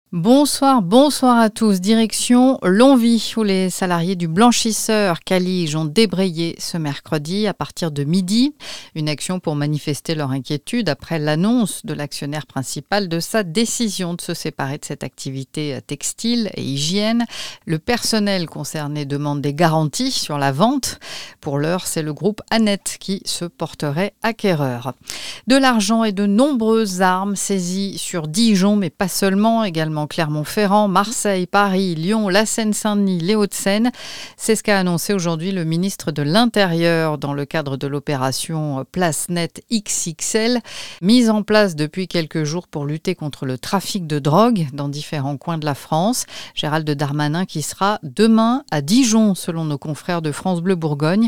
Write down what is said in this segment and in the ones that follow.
Bonsoir à tous. Direction Longwy, où les salariés du blanchisseur Calige ont débrayé ce mercredi à partir de midi. Une action pour manifester leur inquiétude après l'annonce de l'actionnaire principal de sa décision de se séparer de cette activité textile et hygiène. Le personnel concerné demande des garanties sur la vente. Pour l'heure, c'est le groupe Annette qui se porterait acquéreur. De l'argent et de nombreuses armes saisies sur Dijon, mais pas seulement, également Clermont-Ferrand, Marseille, Paris, Lyon, la Seine-Saint-Denis, les Hauts-de-Seine. C'est ce qu'a annoncé aujourd'hui le ministre de l'Intérieur dans le cadre de l'opération Place Nette XXL, mise en place depuis quelques jours pour lutter contre le trafic de drogue dans différents coins de la France. Gérald Darmanin qui sera demain à Dijon, selon nos confrères de France Bleu Bourgogne.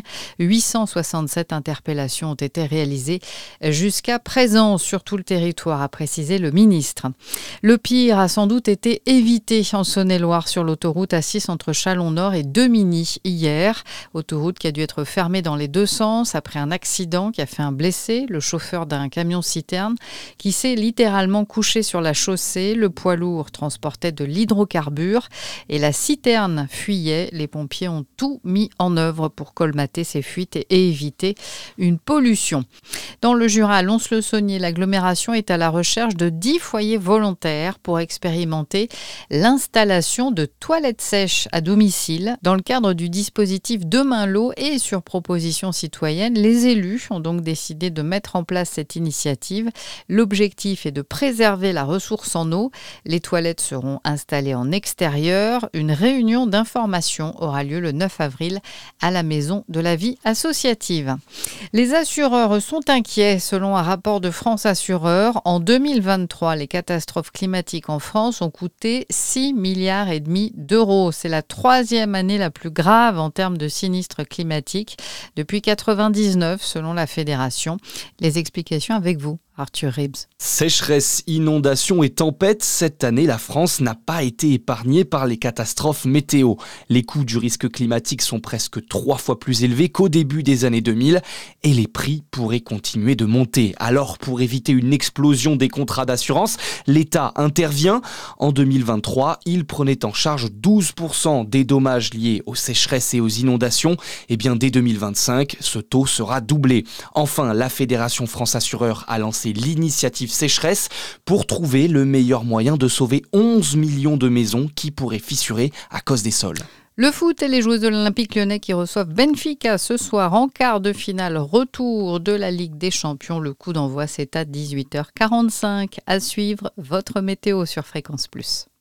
867 interpellations ont été réalisées jusqu'à présent sur tout le territoire, a précisé le ministre. Le pire a sans doute été évité en Saône-et-Loire sur l'autoroute A6 entre Châlons-Nord et Demigny hier. Autoroute qui a dû être fermée dans les deux sens après un accident qui a fait un blessé, le chauffeur d'un camion-citerne qui s'est littéralement couché sur la chaussée. Le poids lourd transportait de l'hydrocarbure et la citerne fuyait. Les pompiers ont tout mis en œuvre pour colmater ces fuites et éviter une pollution. Dans le Jura, à Lons-le-Saunier, l'agglomération est à la recherche de 10 foyers volontaires pour expérimenter l'installation de toilettes sèches à domicile. Dans le cadre du dispositif Demain l'eau et sur proposition citoyenne, les élus ont donc décidé de mettre en place cette initiative. L'objectif est de préserver la ressource en eau. Les toilettes seront installées en extérieur. Une réunion d'information aura lieu le 9 avril à la Maison de la Vie associative. Les assureurs sont inquiets. Selon un rapport de France Assureurs, en 2023, les catastrophes climatiques en France ont coûté 6,5 milliards d'euros. C'est la troisième année la plus grave en termes de sinistres climatiques depuis 1999, selon la Fédération. Les explications avec vous, Arthur Ribs. Sécheresse, inondations et tempêtes, cette année, la France n'a pas été épargnée par les catastrophes météo. Les coûts du risque climatique sont presque 3 fois plus élevés qu'au début des années 2000 et les prix pourraient continuer de monter. Alors, pour éviter une explosion des contrats d'assurance, l'État intervient. En 2023, il prenait en charge 12% des dommages liés aux sécheresses et aux inondations. Et bien, dès 2025, ce taux sera doublé. Enfin, la Fédération France Assureurs a lancé l'initiative sécheresse pour trouver le meilleur moyen de sauver 11 millions de maisons qui pourraient fissurer à cause des sols. Le foot et les joueuses de l'Olympique Lyonnais qui reçoivent Benfica ce soir en quart de finale retour de la Ligue des Champions. Le coup d'envoi c'est à 18h45. À suivre, votre météo sur Fréquence Plus.